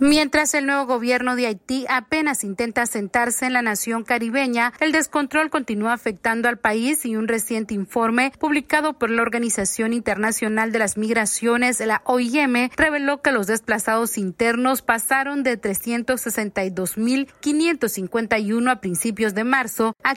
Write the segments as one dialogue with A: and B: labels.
A: Mientras el nuevo gobierno de Haití apenas intenta sentarse en la nación caribeña, el descontrol continúa afectando al país y un reciente informe publicado por la Organización Internacional de las Migraciones, la OIM, reveló que los desplazados internos pasaron de 372.551 a principios de marzo a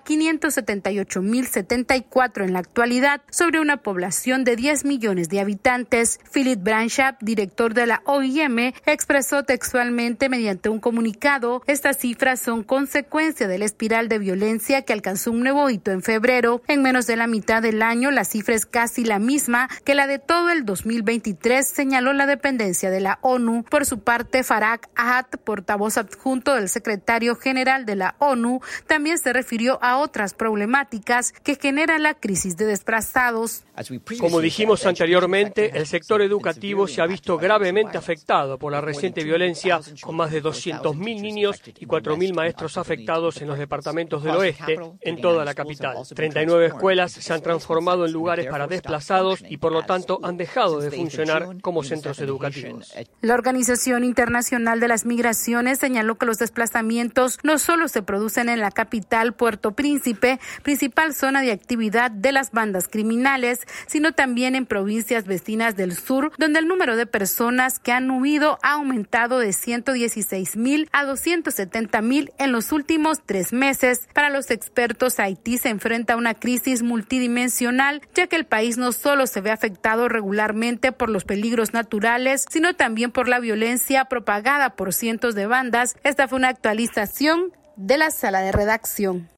A: 578.074 en la actualidad, sobre una población de 10 millones de habitantes. Philip Branchap, director de la OIM, expresó textualmente mediante un comunicado: estas cifras son consecuencia de la espiral de violencia que alcanzó un nuevo hito en febrero. En menos de la mitad del año, la cifra es casi la misma que la de todo el 2023, señaló la dependencia de la ONU. Por su parte, Farag Ahad, portavoz adjunto del secretario general de la ONU, también se refirió a otras problemáticas que genera la crisis de desplazados.
B: Como dijimos anteriormente, el sector educativo se ha visto gravemente afectado por la reciente violencia, con más de 200.000 niños y 4.000 maestros afectados en los departamentos del oeste, en toda la capital. 39 escuelas se han transformado en lugares para desplazados y, por lo tanto, han dejado de funcionar como centros educativos.
A: La Organización Internacional de las Migraciones señaló que los desplazamientos no solo se producen en la capital, Puerto Príncipe, principal zona de actividad de las bandas criminales, sino también en provincias vecinas del sur, donde el número de personas que han huido ha aumentado de 116.000 a 270.000 en los últimos 3 meses. Para los expertos, Haití se enfrenta a una crisis multidimensional, ya que el país no solo se ve afectado regularmente por los peligros naturales, sino también por la violencia propagada por cientos de bandas. Esta fue una actualización de la sala de redacción.